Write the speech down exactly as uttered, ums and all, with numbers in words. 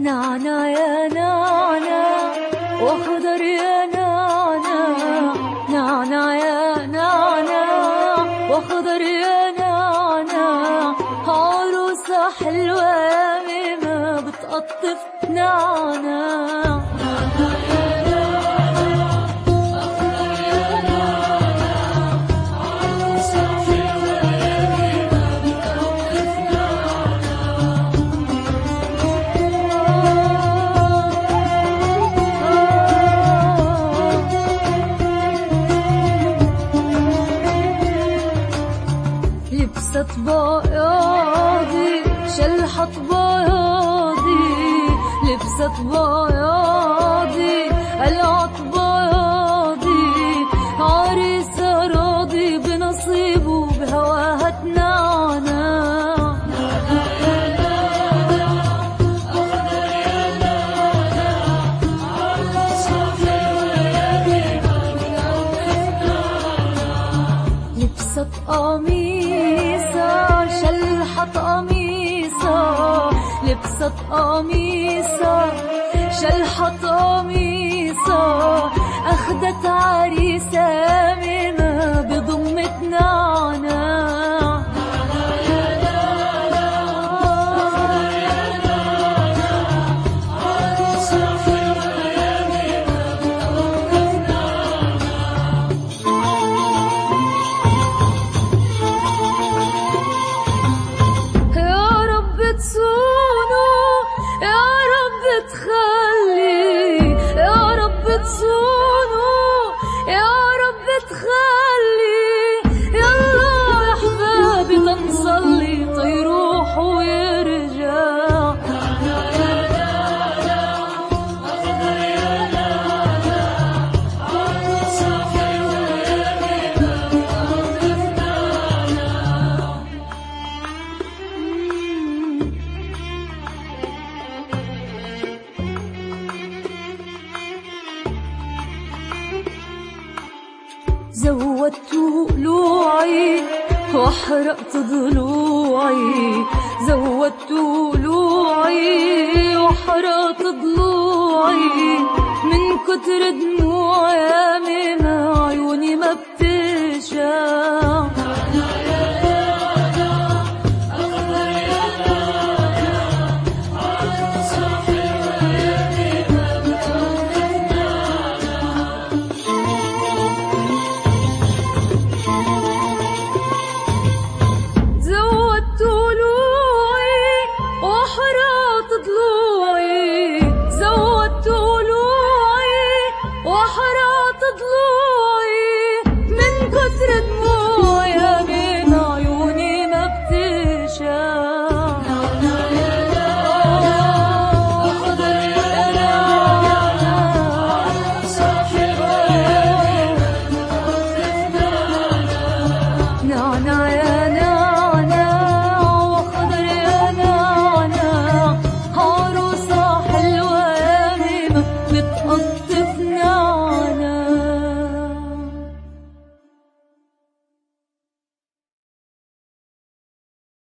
نعنع يا نعنع واخضر يا نعنع، نعنع يا نعنع واخضر يا نعنع، عروسة حلوة يا ما بتقطف نعنع. لبست بياضي شلحت بياضي، لبست بياضي قلعت بياضي، عريسة راضي بنصيبه بهواها تنعنع. لبست قميصة شلحت قميصة، لبست قميصة شلحت قميصة، أخدت عريسة مما بضمة نعنع. يا رب تخلي، يا رب تصونوا، يا رب تخلي، يلا يا احبابي تنصلي تيروح ويرجع. زودت ضلوعي وحرقت ضلوعي، زودت ضلوعي وحرقت ضلوعي، من كتر دموعي يا ماما عيوني ما بتشع.